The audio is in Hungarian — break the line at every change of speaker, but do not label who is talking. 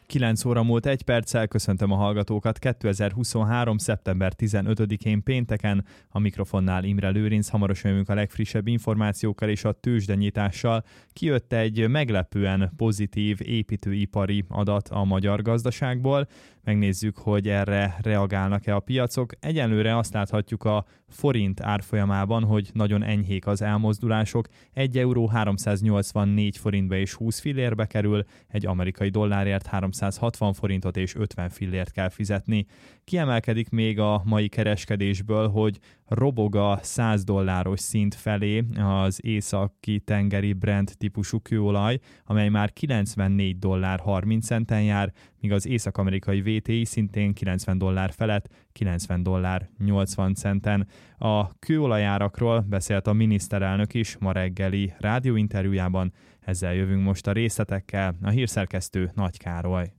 9 óra múlt 1 perccel, köszöntöm a hallgatókat 2023. szeptember 15-én pénteken, a mikrofonnál Imre Lőrinc, hamarosan jövünk a legfrissebb információkkal és a tőzsdenyitással. Kijött egy meglepően pozitív építőipari adat a magyar gazdaságból, megnézzük, hogy erre reagálnak-e a piacok. Egyenlőre azt láthatjuk a forint árfolyamában, hogy nagyon enyhék az elmozdulások, 1 euró 384 forintba és 20 fillérbe kerül, egy amerikai dollárért 360 forintot és 50 fillért kell fizetni. Kiemelkedik még a mai kereskedésből, hogy robog a $100 szint felé az északi tengeri Brent típusú kőolaj, amely már $94.30 jár, míg az észak-amerikai VTI szintén $90 felett, $90.80. A kőolajárakról beszélt a miniszterelnök is ma reggeli rádióinterjújában, ezzel jövünk most a részletekkel, a hírszerkesztő Nagy Károly.